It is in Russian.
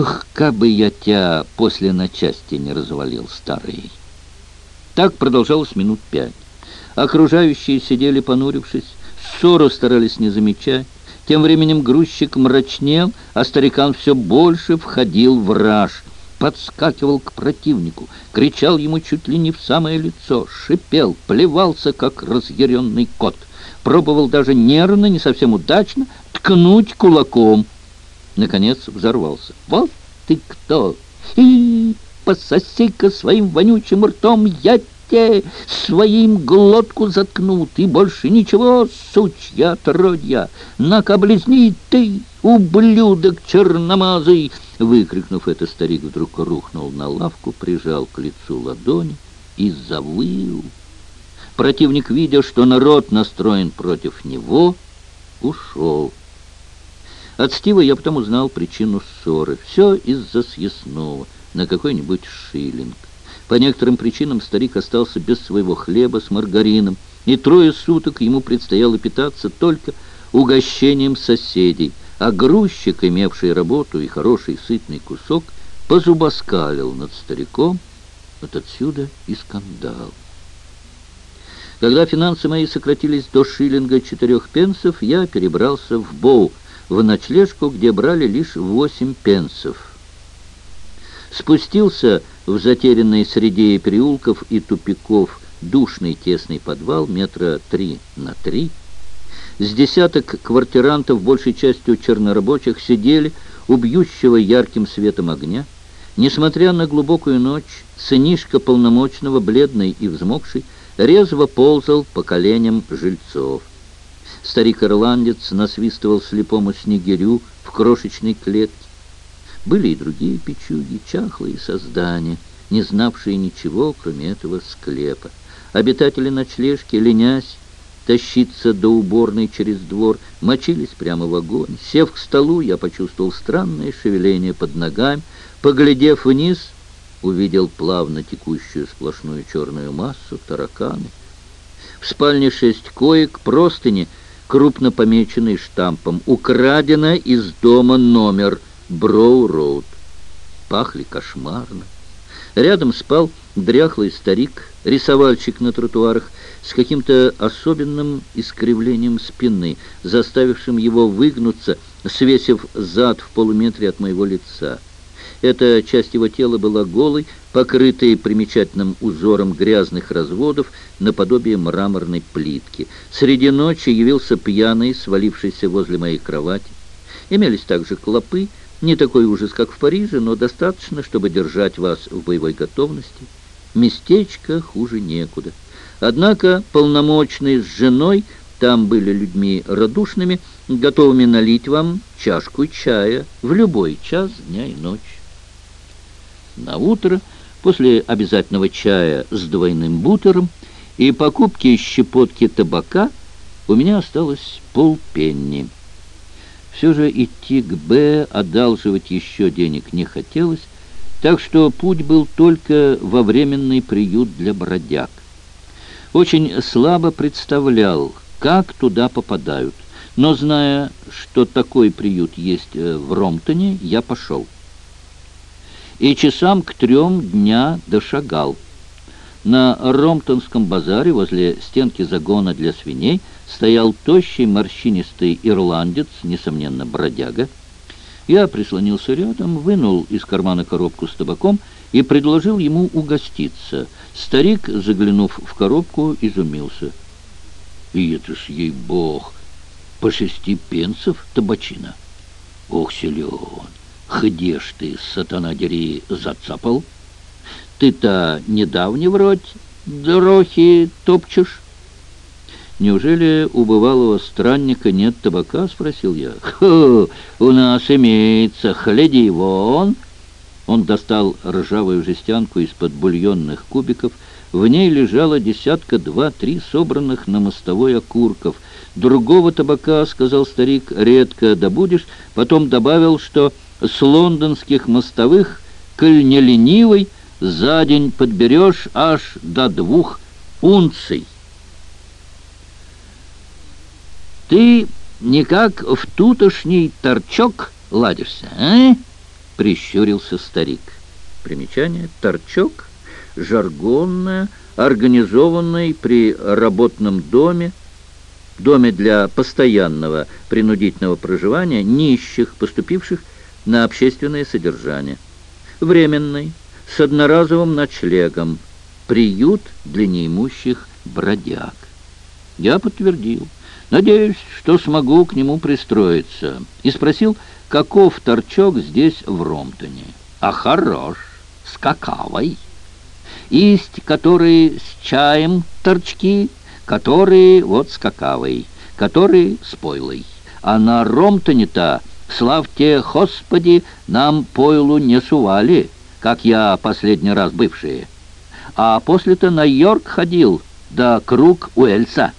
Ох, кабы я тебя после на части не развалил, старый. Так продолжалось минут 5. Окружающие сидели понурившись, ссору старались не замечать. Тем временем грузчик мрачнел, а старикан все больше входил в раж, подскакивал к противнику, кричал ему чуть ли не в самое лицо, шипел, плевался, как разъяренный кот, пробовал даже нервно, не совсем удачно, ткнуть кулаком. Наконец взорвался. «Вот ты кто! И пососи-ка своим вонючим ртом, я тебе своим глотку заткну, ты больше ничего, сучья отродья! На-ка, облизни ты, ублюдок черномазый!» Выкрикнув это, старик вдруг рухнул на лавку, прижал к лицу ладони и завыл. Противник, видя, что народ настроен против него, ушел. От Стива я потом узнал причину ссоры. Все из-за съестного на какой-нибудь шиллинг. По некоторым причинам старик остался без своего хлеба с маргарином, и 3 суток ему предстояло питаться только угощением соседей, а грузчик, имевший работу и хороший сытный кусок, позубоскалил над стариком. Вот отсюда и скандал. Когда финансы мои сократились до шиллинга 4 пенсов, я перебрался в Боу, в ночлежку, где брали лишь 8 пенсов. Спустился в затерянный среди переулков и тупиков душный тесный подвал метра 3 на 3. С десяток квартирантов, большей частью чернорабочих, сидели у бьющего ярким светом огня. Несмотря на глубокую ночь, сынишка полномочного, бледный и взмокший, резво ползал по коленям жильцов. Старик-ирландец насвистывал слепому снегирю в крошечной клетке. Были и другие печуги, чахлые создания, не знавшие ничего, кроме этого склепа. Обитатели ночлежки, ленясь тащиться до уборной через двор, мочились прямо в огонь. Сев к столу, я почувствовал странное шевеление под ногами. Поглядев вниз, увидел плавно текущую сплошную черную массу, тараканы. В спальне 6 коек, простыни, крупно помеченный штампом «Украдено из дома номер Броу-Роуд». Пахли кошмарно. Рядом спал дряхлый старик, рисовальщик на тротуарах, с каким-то особенным искривлением спины, заставившим его выгнуться, свесив зад в полуметре от моего лица. Эта часть его тела была голой, покрытой примечательным узором грязных разводов наподобие мраморной плитки. Среди ночи явился пьяный, свалившийся возле моей кровати. Имелись также клопы, не такой ужас, как в Париже, но достаточно, чтобы держать вас в боевой готовности. Местечко хуже некуда. Однако полномочный с женой там были людьми радушными, готовыми налить вам чашку чая в любой час дня и ночи. На утро, после обязательного чая с двойным бутером и покупки щепотки табака, у меня осталось полпенни. Все же идти к Б, одалживать еще денег не хотелось, так что путь был только во временный приют для бродяг. Очень слабо представлял, как туда попадают, но, зная, что такой приют есть в Ромптоне, я пошел. И часам к 3 дня дошагал. На Ромптонском базаре возле стенки загона для свиней стоял тощий морщинистый ирландец, несомненно, бродяга. Я прислонился рядом, вынул из кармана коробку с табаком и предложил ему угоститься. Старик, заглянув в коробку, изумился. «И это ж, ей-бог, по 6 пенсов табачина? Ох, силен! Где ж ты, сатана дери, зацапал? Ты-то недавне вроде дрохи топчешь?» «Неужели у бывалого странника нет табака?» — спросил я. «Хо, у нас имеется, гляди, вон!» Он достал ржавую жестянку из-под бульонных кубиков. В ней лежало 2-3 собранных на мостовой окурков. «Другого табака, — сказал старик, — редко добудешь». Потом добавил, что с лондонских мостовых, коль не ленивый, за день подберешь аж до 2 унций. «Ты никак в тутошний торчок ладишься, а?» прищурился старик. Примечание: торчок, жаргонное, организованный при работном доме для постоянного принудительного проживания нищих, поступивших на общественное содержание. Временный, с одноразовым ночлегом, приют для неимущих бродяг. Я подтвердил: надеюсь, что смогу к нему пристроиться. И спросил, каков торчок здесь, в Ромптоне. А хорош, с какавой. Есть которые с чаем торчки, которые вот с какавой, которые с пойлой. А на Ромптоне-то, славьте Господи, нам пойлу не сували, как я последний раз бывшие. А после-то на Йорк ходил, да круг Уэльса.